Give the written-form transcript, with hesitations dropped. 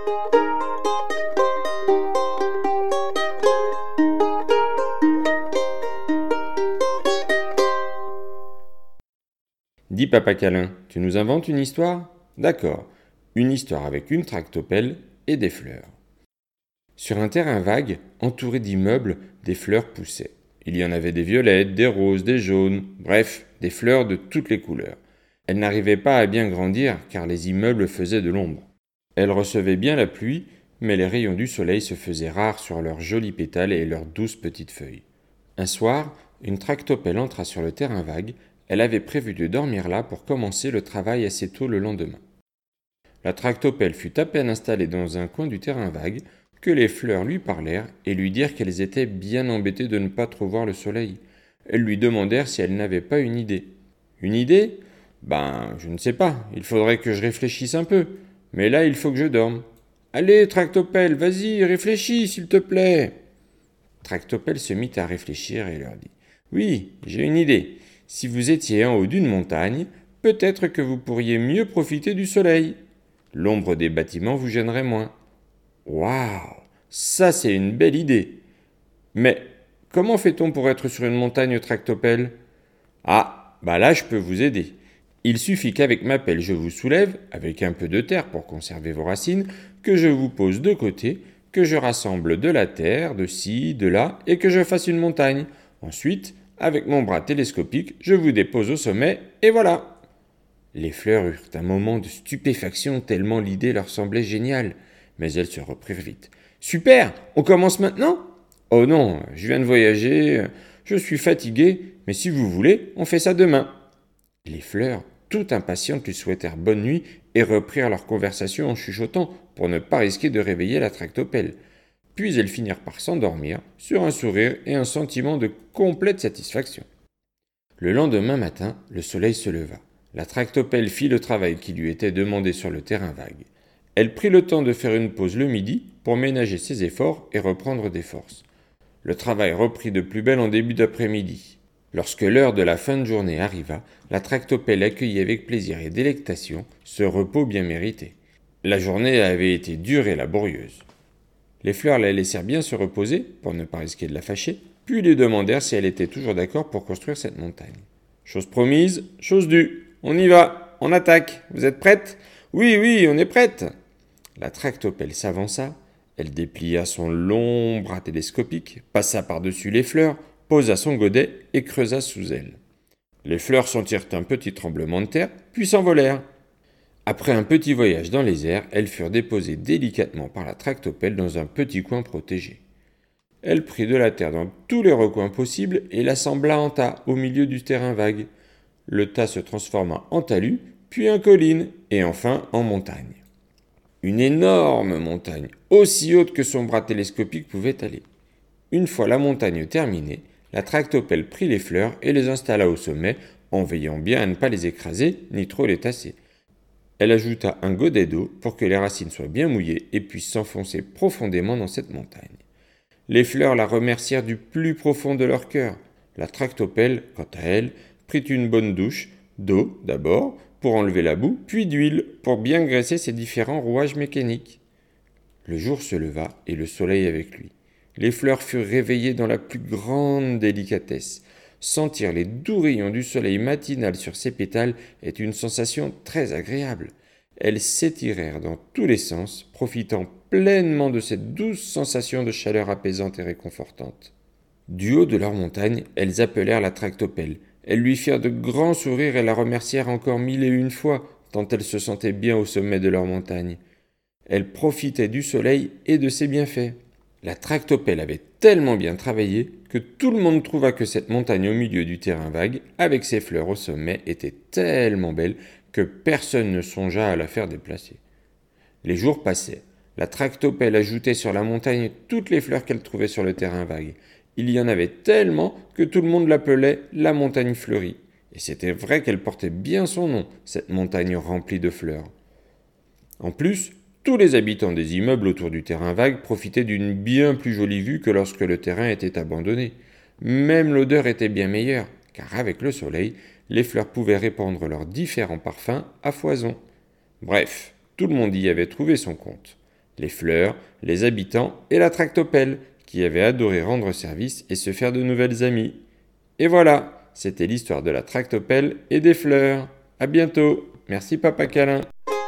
Dis Papa Câlin, tu nous inventes une histoire? D'accord, une histoire avec une tractopelle et des fleurs. Sur un terrain vague, entouré d'immeubles, des fleurs poussaient. Il y en avait des violettes, des roses, des jaunes, bref, des fleurs de toutes les couleurs. Elles n'arrivaient pas à bien grandir car les immeubles faisaient de l'ombre. Elles recevaient bien la pluie, mais les rayons du soleil se faisaient rares sur leurs jolis pétales et leurs douces petites feuilles. Un soir, une tractopelle entra sur le terrain vague. Elle avait prévu de dormir là pour commencer le travail assez tôt le lendemain. La tractopelle fut à peine installée dans un coin du terrain vague que les fleurs lui parlèrent et lui dirent qu'elles étaient bien embêtées de ne pas trop voir le soleil. Elles lui demandèrent si elle n'avait pas une idée. Une idée? Je ne sais pas, il faudrait que je réfléchisse un peu, mais là il faut que je dorme. Allez, Tractopelle, vas-y, réfléchis, s'il te plaît. Tractopelle se mit à réfléchir et leur dit « Oui, j'ai une idée. Si vous étiez en haut d'une montagne, peut-être que vous pourriez mieux profiter du soleil. L'ombre des bâtiments vous gênerait moins. » Waouh, ça c'est une belle idée. Mais comment fait-on pour être sur une montagne tractopelle? Ah, là je peux vous aider. Il suffit qu'avec ma pelle je vous soulève, avec un peu de terre pour conserver vos racines, que je vous pose de côté, que je rassemble de la terre, de ci, de là, et que je fasse une montagne. Ensuite, avec mon bras télescopique, je vous dépose au sommet, et voilà. Les fleurs eurent un moment de stupéfaction tellement l'idée leur semblait géniale, mais elles se reprirent vite. Super, on commence maintenant? Oh non, je viens de voyager, je suis fatigué, mais si vous voulez, on fait ça demain. Les fleurs, toutes impatientes, lui souhaitèrent bonne nuit et reprirent leur conversation en chuchotant pour ne pas risquer de réveiller la tractopelle. Puis elles finirent par s'endormir sur un sourire et un sentiment de complète satisfaction. Le lendemain matin, le soleil se leva. La tractopelle fit le travail qui lui était demandé sur le terrain vague. Elle prit le temps de faire une pause le midi pour ménager ses efforts et reprendre des forces. Le travail reprit de plus belle en début d'après-midi. Lorsque l'heure de la fin de journée arriva, la tractopelle accueillit avec plaisir et délectation ce repos bien mérité. La journée avait été dure et laborieuse. Les fleurs la laissèrent bien se reposer, pour ne pas risquer de la fâcher, puis lui demandèrent si elle était toujours d'accord pour construire cette montagne. Chose promise, chose due. On y va, on attaque. Vous êtes prête? Oui, on est prête. La tractopelle s'avança, elle déplia son long bras télescopique, passa par-dessus les fleurs, posa son godet et creusa sous elle. Les fleurs sentirent un petit tremblement de terre, puis s'envolèrent. Après un petit voyage dans les airs, elles furent déposées délicatement par la tractopelle dans un petit coin protégé. Elle prit de la terre dans tous les recoins possibles et l'assembla en tas au milieu du terrain vague. Le tas se transforma en talus, puis en colline, et enfin en montagne. Une énorme montagne, aussi haute que son bras télescopique pouvait aller. Une fois la montagne terminée, la tractopelle prit les fleurs et les installa au sommet, en veillant bien à ne pas les écraser ni trop les tasser. Elle ajouta un godet d'eau pour que les racines soient bien mouillées et puissent s'enfoncer profondément dans cette montagne. Les fleurs la remercièrent du plus profond de leur cœur. La tractopelle, quant à elle, prit une bonne douche, d'eau d'abord, pour enlever la boue, puis d'huile, pour bien graisser ses différents rouages mécaniques. Le jour se leva et le soleil avec lui. Les fleurs furent réveillées dans la plus grande délicatesse. Sentir les doux rayons du soleil matinal sur ses pétales est une sensation très agréable. Elles s'étirèrent dans tous les sens, profitant pleinement de cette douce sensation de chaleur apaisante et réconfortante. Du haut de leur montagne, elles appelèrent la tractopelle. Elles lui firent de grands sourires et la remercièrent encore 1001 fois, tant elles se sentaient bien au sommet de leur montagne. Elles profitaient du soleil et de ses bienfaits. La tractopelle avait tellement bien travaillé que tout le monde trouva que cette montagne au milieu du terrain vague, avec ses fleurs au sommet, était tellement belle que personne ne songea à la faire déplacer. Les jours passaient. La tractopelle ajoutait sur la montagne toutes les fleurs qu'elle trouvait sur le terrain vague. Il y en avait tellement que tout le monde l'appelait la montagne fleurie. Et c'était vrai qu'elle portait bien son nom, cette montagne remplie de fleurs. En plus, tous les habitants des immeubles autour du terrain vague profitaient d'une bien plus jolie vue que lorsque le terrain était abandonné. Même l'odeur était bien meilleure, car avec le soleil, les fleurs pouvaient répandre leurs différents parfums à foison. Bref, tout le monde y avait trouvé son compte. les fleurs, les habitants et la tractopelle, qui avait adoré rendre service et se faire de nouvelles amies. Et voilà, c'était l'histoire de la tractopelle et des fleurs. À bientôt. Merci Papa Câlin.